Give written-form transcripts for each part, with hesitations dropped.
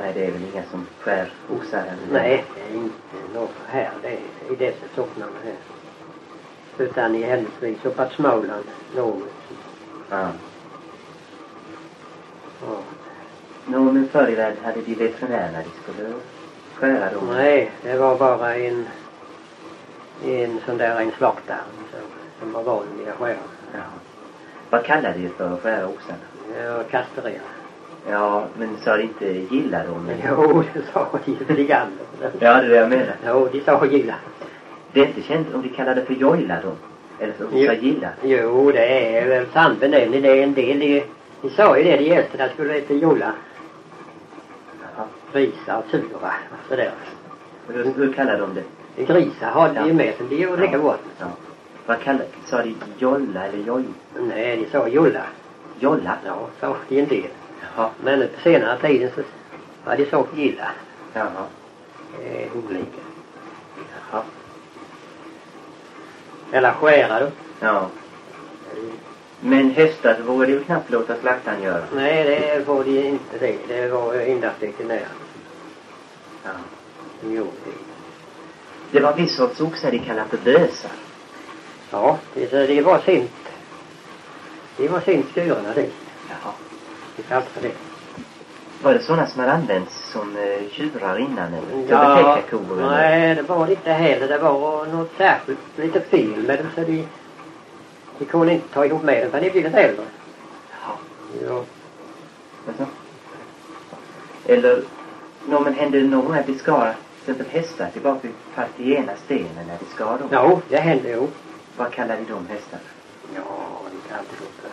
Nej, det är väl inga som skär oxar eller? Nej, det är inte något här. Det är i dessa socknarna här. Utan i händelsevis uppåt Småland något. Ja. Ja. Men förr i världen hade de veterinär när de skulle skära dem? Nej, det var bara en sån där en slaktare som var vanlig att skära. Ja. Vad kallade de för att skära oxarna? Ja, kastrera. Ja, men sa de inte gilla dem? Jo, det sa de lite grann. Ja, det är det jag menar. Jo, de sa gilla. Det är inte känt om de kallade för jojla då? Eller för de sa gilla? Jo, det är väl sant benämning. Det är en del. De sa ju det, de äldste där skulle heta jolla. Grisar och sura. Sådär. Hur kallar de det? Grisar har de ju med sig. Det är ju lika gott. Ja. Vad kallade, sa de jolla eller joj? Nej, de sa jolla. Jolla? Ja, sa de en del. Jaha. Men på senare tiden så har de sagt gilla. Jaha. Olika. Jaha. Eller skära då. Ja. Men hästar så vågade ju knappt låta slaktaren göra. Nej, det var de inte det. Det var endast veterinär. Ja. Jo, det. Det var viss sorts oxar de kallade för bösar. Ja, det var sent. Det var sent skurarna det. Jaha. Det kallade för det. Var det sådana som hade använts som tjurar innan eller? Ja, kor, nej, det var inte heller. Det var något särskilt lite fel med dem så de kunde inte ta ihop med dem för de blev lite äldre. Jaha. Ja. Alltså. Eller, men hände det någon gång att de skar till exempel hästar tillbaka till ena stenen när de skar dem? Ja, det hände ju. Vad kallar de de hästar? Ja, det kan alltid låta.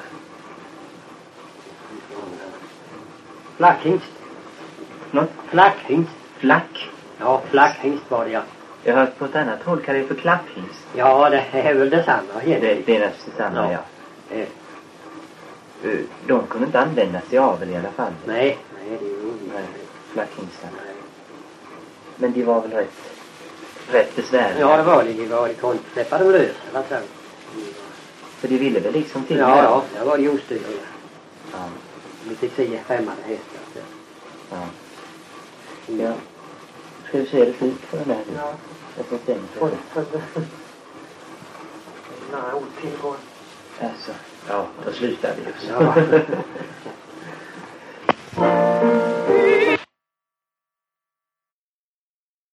Flackhingst. Något? Flackhingst. Flack? Ja, flackhingst var det, ja. Jag har hört på ett annat håll kallar det för klapphingst. Ja, det är väl detsamma. Det är naturligtvis detsamma, ja. De kunde inte användas i avel i alla fall. Nej, det är ju Flackhingstar. Men de var väl rätt besvärliga. Ja, det var det. De kunde inte släppa dem lös. Alltså. För de ville väl liksom till? Ja, det var det ostyrliga. Ja. Lite 10 främmande hästar. Så. Ja. Ja. Ska du se det fint för den här? Ja. Jag får stämma för det. Några ord till går. Alltså. Ja, då slutar vi. Ja.